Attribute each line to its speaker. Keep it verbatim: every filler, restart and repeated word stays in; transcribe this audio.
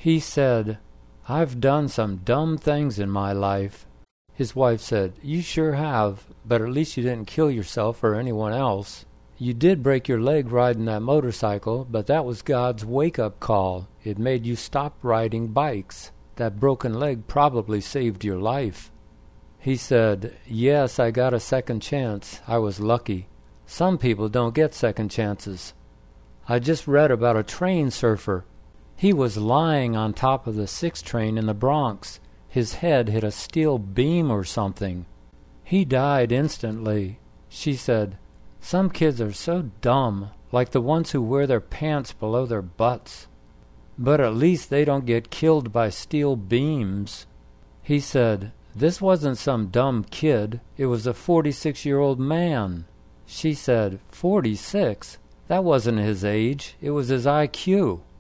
Speaker 1: He said, "I've done some dumb things in my life." His wife said, "You sure have, but at least you didn't kill yourself or anyone else. You did break your leg riding that motorcycle, but that was God's wake-up call. It made you stop riding bikes. That broken leg probably saved your life." He said, "Yes, I got a second chance. I was lucky. Some people don't get second chances. I just read about a train surfer. He was lying on top of the six train in the Bronx. His head hit a steel beam or something. He died instantly." She said, "Some kids are so dumb, like the ones who wear their pants below their butts. But at least they don't get killed by steel beams." He said, "This wasn't some dumb kid. It was a forty-six-year-old man." She said, "forty-six? That wasn't his age. It was his I Q."